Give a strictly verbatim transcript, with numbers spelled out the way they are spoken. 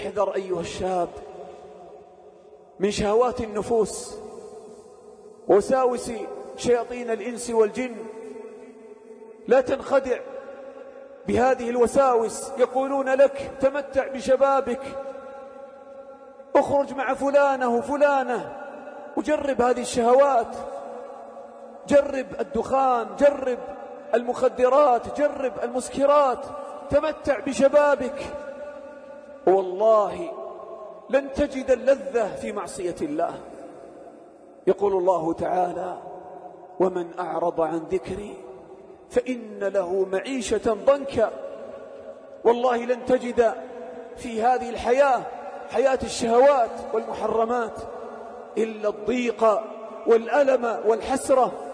احذر أيها الشاب من شهوات النفوس وساوس شياطين الإنس والجن. لا تنخدع بهذه الوساوس، يقولون لك تمتع بشبابك، اخرج مع فلانة وفلانة وجرب هذه الشهوات، جرب الدخان، جرب المخدرات، جرب المسكرات، تمتع بشبابك. والله لن تجد اللذة في معصية الله. يقول الله تعالى: ومن أعرض عن ذكري فإن له معيشة ضنكا. والله لن تجد في هذه الحياة، حياة الشهوات والمحرمات، إلا الضيق والألم والحسرة